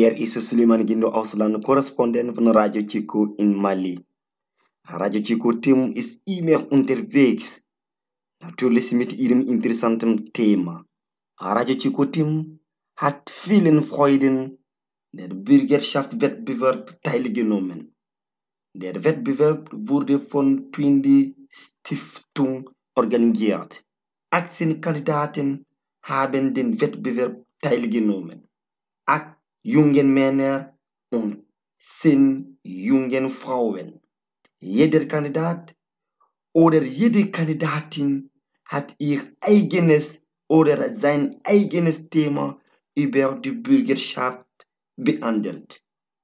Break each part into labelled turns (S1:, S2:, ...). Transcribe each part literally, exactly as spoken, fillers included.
S1: Hier is Suleiman Gindo Ausland, correspondent van Radio Chico in Mali. Radio Chico team is immer unterwegs. Natürlich mit ihrem interessanten Thema. Radio Chico team hat vielen Freuden der Bürgerschaftswettbewerb teilgenommen. Der Wettbewerb wurde von Twindy Stiftung organisiert. achtzehn Kandidaten haben den Wettbewerb teilgenommen. Acht junge Männer und zehn junge Frauen. Jeder Kandidat oder jede Kandidatin hat ihr eigenes oder sein eigenes Thema über die Bürgerschaft behandelt.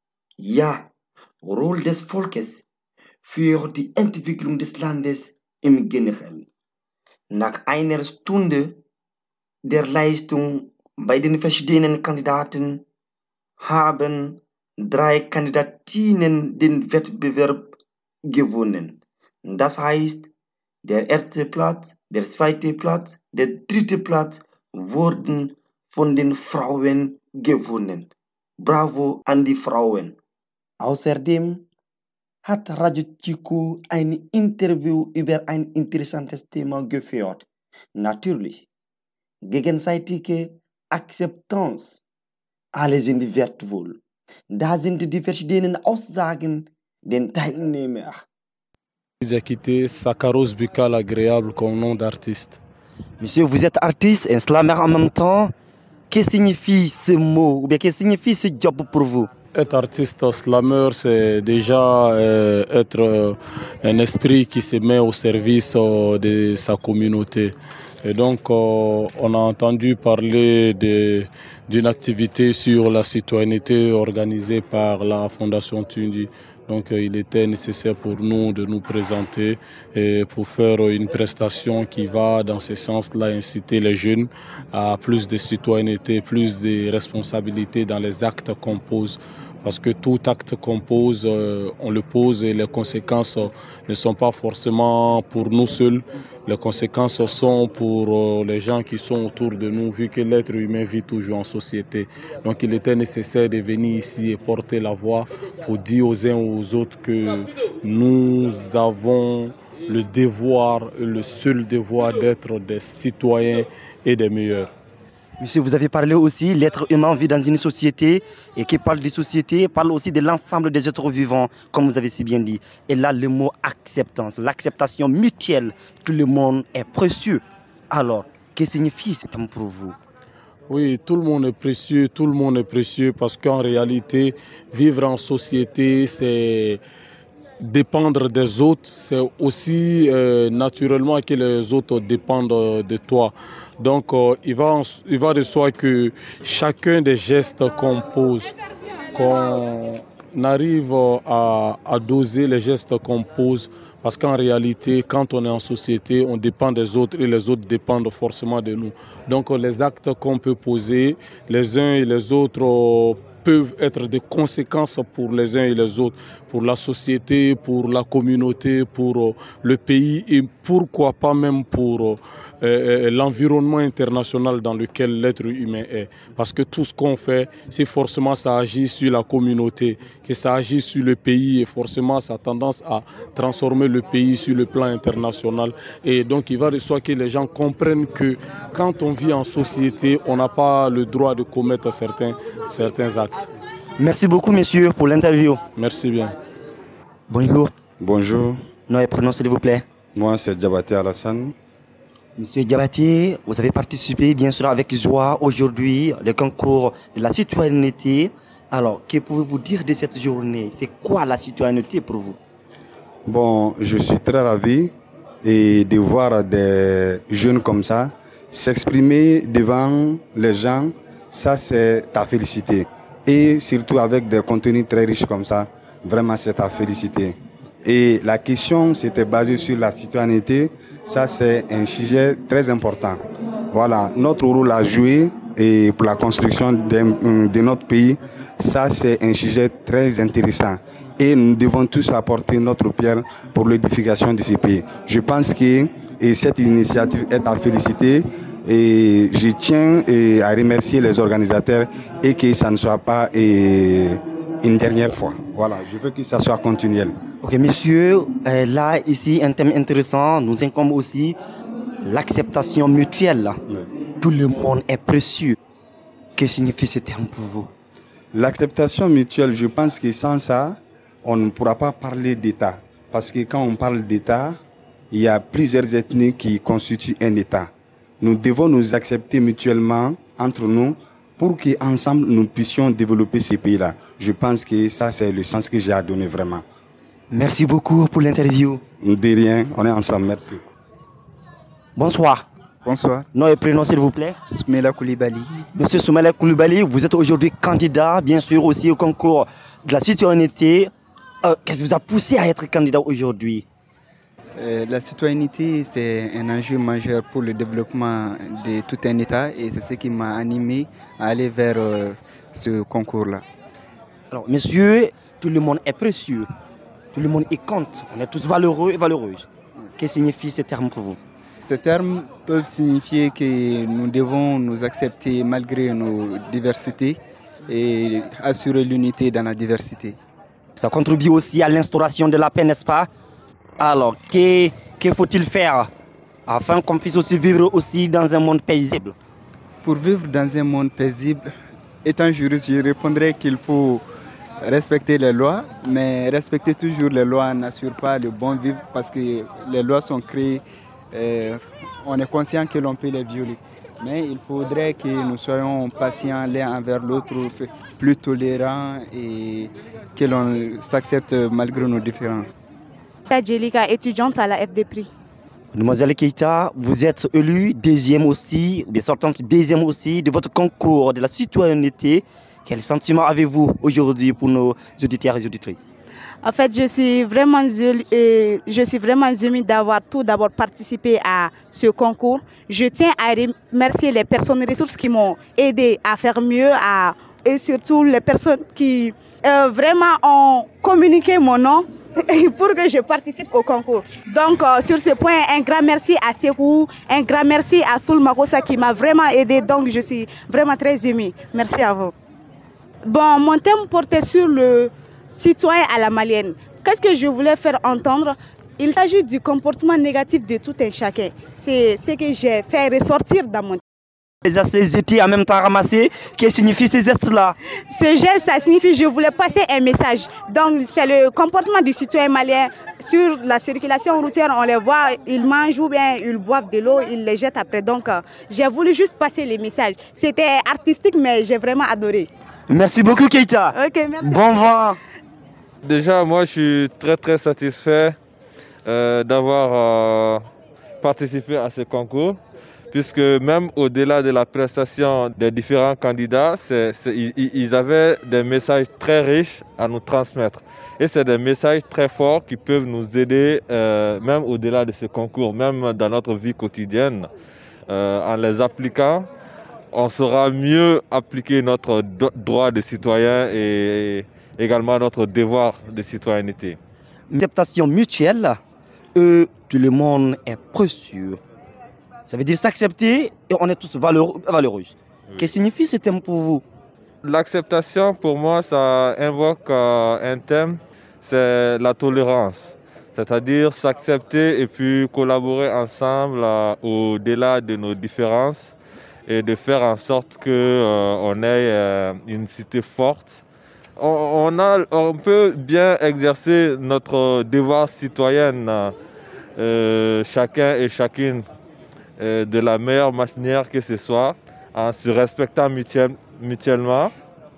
S1: Ja, Rolle des Volkes für die Entwicklung des Landes im Generellen. Nach einer Stunde der Leistung bei den verschiedenen Kandidaten haben drei Kandidatinnen den Wettbewerb gewonnen. Das heißt, der erste Platz, der zweite Platz, der dritte Platz wurden von den Frauen gewonnen. Bravo an die Frauen. Außerdem hat Radio Chico ein Interview über ein interessantes Thema geführt. Natürlich, gegenseitige Akzeptanz. Alle sind wertvoll. Da sind die verschiedenen Aussagen den Teilnehmern.
S2: J'ai quitté Sakaros Bukal agréable comme nom d'artiste.
S1: Monsieur, vous êtes artiste et slammer en même temps. Que signifie ce mot ou bien que signifie ce job pour vous?
S2: Être artiste slammer, c'est déjà euh, être euh, un esprit qui se met au service euh, de sa communauté. Et donc, euh, on a entendu parler de, d'une activité sur la citoyenneté organisée par la Fondation Twindy. Donc, euh, il était nécessaire pour nous de nous présenter et pour faire une prestation qui va dans ce sens-là, inciter les jeunes à plus de citoyenneté, plus de responsabilité dans les actes qu'on pose. Parce que tout acte qu'on pose, euh, on le pose et les conséquences euh, ne sont pas forcément pour nous seuls. Les conséquences sont pour euh, les gens qui sont autour de nous, vu que l'être humain vit toujours en société. Donc il était nécessaire de venir ici et porter la voix pour dire aux uns et aux autres que nous avons le devoir, le seul devoir d'être des citoyens et des meilleurs.
S1: Monsieur, vous avez parlé aussi, l'être humain vit dans une société et qui parle de société, parle aussi de l'ensemble des êtres vivants, comme vous avez si bien dit. Et là, le mot acceptance, l'acceptation mutuelle, tout le monde est précieux. Alors, que signifie ce terme pour vous?
S2: Oui, tout le monde est précieux, tout le monde est précieux parce qu'en réalité, vivre en société, c'est dépendre des autres, c'est aussi euh, naturellement que les autres dépendent de toi. Donc euh, il, va en, il va de soi que chacun des gestes qu'on pose, qu'on arrive à, à doser les gestes qu'on pose, parce qu'en réalité, quand on est en société, on dépend des autres et les autres dépendent forcément de nous. Donc les actes qu'on peut poser, les uns et les autres euh, peuvent être des conséquences pour les uns et les autres, pour la société, pour la communauté, pour le pays et pourquoi pas même pour euh, l'environnement international dans lequel l'être humain est. Parce que tout ce qu'on fait, c'est forcément ça agit sur la communauté, que ça agit sur le pays et forcément ça a tendance à transformer le pays sur le plan international. Et donc il va de soi que les gens comprennent que quand on vit en société, on n'a pas le droit de commettre certains, certains actes.
S1: Merci beaucoup, monsieur, pour l'interview.
S2: Merci bien.
S1: Bonjour.
S3: Bonjour.
S1: Nom et prénom, s'il vous plaît.
S3: Moi, c'est Diabaté Alassane.
S1: Monsieur Diabaté, vous avez participé, bien sûr, avec joie aujourd'hui au concours de la citoyenneté. Alors, que pouvez-vous dire de cette journée? C'est quoi la citoyenneté pour vous?
S3: Bon, je suis très ravi et de voir des jeunes comme ça s'exprimer devant les gens. Ça, c'est à féliciter. Et surtout avec des contenus très riches comme ça, vraiment c'est à féliciter. Et la question, c'était basé sur la citoyenneté. Ça, c'est un sujet très important. Voilà, notre rôle à jouer et pour la construction de, de notre pays, ça, c'est un sujet très intéressant. et nous devons tous apporter notre pierre pour l'édification de ce pays. Je pense que et cette initiative est à féliciter et je tiens et, à remercier les organisateurs et que ça ne soit pas et, une dernière fois. Voilà, je veux que ça soit continuel.
S1: Ok, monsieur, euh, là, ici, un thème intéressant nous incombe aussi l'acceptation mutuelle. Oui. Tout le monde est précieux. Que signifie ce terme pour vous?
S3: L'acceptation mutuelle, je pense que sans ça, on ne pourra pas parler d'État. Parce que quand on parle d'État, il y a plusieurs ethnies qui constituent un État. Nous devons nous accepter mutuellement entre nous pour qu'ensemble nous puissions développer ces pays-là. Je pense que ça, c'est le sens que j'ai à donner vraiment.
S1: Merci beaucoup pour l'interview.
S3: De rien, on est ensemble, merci.
S1: Bonsoir.
S4: Bonsoir.
S1: Nom et prénom, s'il vous plaît.
S4: Soumaïla Koulibaly.
S1: Monsieur Soumaïla Koulibaly, vous êtes aujourd'hui candidat, bien sûr, aussi au concours de la citoyenneté. Euh, qu'est-ce qui vous a poussé à être candidat aujourd'hui?
S4: euh, La citoyenneté, c'est un enjeu majeur pour le développement de tout un État et c'est ce qui m'a animé à aller vers euh, ce concours-là.
S1: Alors, monsieur, tout le monde est précieux. Tout le monde y compte. On est tous valeureux et valeureuses. Qu'est-ce que signifie ce terme pour vous?
S4: Ces termes peuvent signifier que nous devons nous accepter malgré nos diversités et assurer l'unité dans la diversité.
S1: Ça contribue aussi à l'instauration de la paix, n'est-ce pas? Alors, que, que faut-il faire afin qu'on puisse aussi vivre aussi dans un monde paisible?
S4: Pour vivre dans un monde paisible, étant juriste, je répondrais qu'il faut respecter les lois, mais respecter toujours les lois n'assure pas le bon vivre parce que les lois sont créées, euh, on est conscient que l'on peut les violer. Mais il faudrait que nous soyons patients l'un envers l'autre, plus tolérants et que l'on s'accepte malgré nos différences.
S5: Adjelika, étudiante à la F D P R I.
S1: Mademoiselle Keita, vous êtes élue deuxième aussi, des sortantes deuxième aussi de votre concours de la citoyenneté. Quel sentiment avez-vous aujourd'hui pour nos auditeurs et auditrices?
S5: En fait, je suis vraiment, euh, je suis vraiment émue d'avoir tout d'abord participé à ce concours. Je tiens à remercier les personnes ressources qui m'ont aidé à faire mieux à, et surtout les personnes qui euh, vraiment ont communiqué mon nom pour que je participe au concours. Donc, euh, sur ce point, un grand merci à Sekou, un grand merci à Soul Makossa qui m'a vraiment aidé. Donc, je suis vraiment très émue. Merci à vous. Bon, mon thème portait sur le citoyen à la malienne. Qu'est-ce que je voulais faire entendre? Il s'agit du comportement négatif de tout un chacun. C'est ce que j'ai fait ressortir dans mon thème.
S1: Les assiettes étaient en même temps ramassées. Qu'est-ce que signifie ces gestes-là?
S5: Ce geste, ça signifie que je voulais passer un message. Donc, c'est le comportement du citoyen malien. Sur la circulation routière, on les voit, ils mangent ou bien ils boivent de l'eau, ils les jettent après. Donc, euh, j'ai voulu juste passer les messages. C'était artistique, mais j'ai vraiment adoré.
S1: Merci beaucoup, Keita.
S5: Ok, merci.
S1: Bon vent.
S6: Déjà, moi, je suis très, très satisfait euh, d'avoir euh, participé à ce concours, puisque même au-delà de la prestation des différents candidats, c'est, c'est, ils, ils avaient des messages très riches à nous transmettre. Et c'est des messages très forts qui peuvent nous aider, euh, même au-delà de ce concours, même dans notre vie quotidienne. Euh, en les appliquant, on saura mieux appliquer notre do- droit de citoyen et également notre devoir de citoyenneté.
S1: Acceptation mutuelle, euh, tout le monde est précieux. Ça veut dire s'accepter et on est tous valeureux. valeureux. Oui. Qu'est-ce que signifie ce thème pour vous?
S6: L'acceptation, pour moi, ça invoque euh, un thème, c'est la tolérance. C'est-à-dire s'accepter et puis collaborer ensemble euh, au-delà de nos différences et de faire en sorte qu'on euh, ait euh, une cité forte. On, on, a, on peut bien exercer notre devoir citoyen, euh, chacun et chacune, euh, de la meilleure manière que ce soit, en se respectant mutuel, mutuellement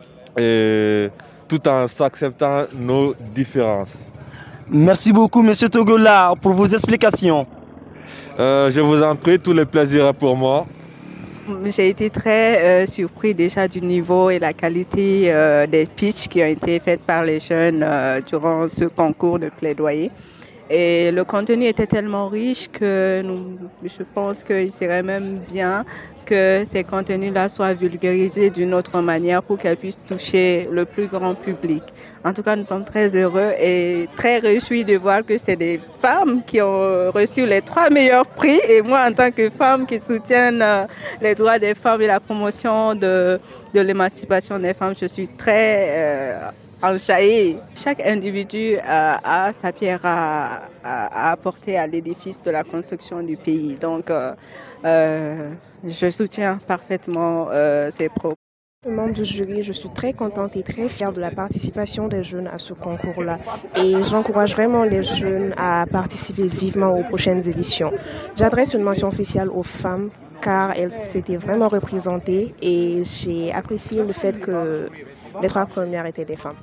S6: et tout en s'acceptant nos différences.
S1: Merci beaucoup, M. Togola, pour vos explications.
S6: Euh, je vous en prie, tout le plaisir est pour moi.
S7: J'ai été très euh, surpris déjà du niveau et la qualité euh, des pitchs qui ont été faits par les jeunes euh, durant ce concours de plaidoyer. Et le contenu était tellement riche que nous, je pense qu'il serait même bien que ces contenus-là soient vulgarisés d'une autre manière pour qu'elles puissent toucher le plus grand public. En tout cas, nous sommes très heureux et très réjouis de voir que c'est des femmes qui ont reçu les trois meilleurs prix. Et moi, en tant que femme qui soutienne les droits des femmes et la promotion de, de l'émancipation des femmes, je suis très euh, enchahée. Chaque individu a, a sa pierre à, à, à apporter à l'édifice de la construction du pays. Donc, euh, euh, je soutiens parfaitement euh, ces propos.
S8: Membre du jury, je suis très contente et très fière de la participation des jeunes à ce concours-là. Et j'encourage vraiment les jeunes à participer vivement aux prochaines éditions. J'adresse une mention spéciale aux femmes car elles s'étaient vraiment représentées et j'ai apprécié le fait que les trois premières étaient des femmes.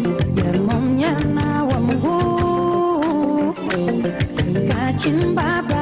S9: Baba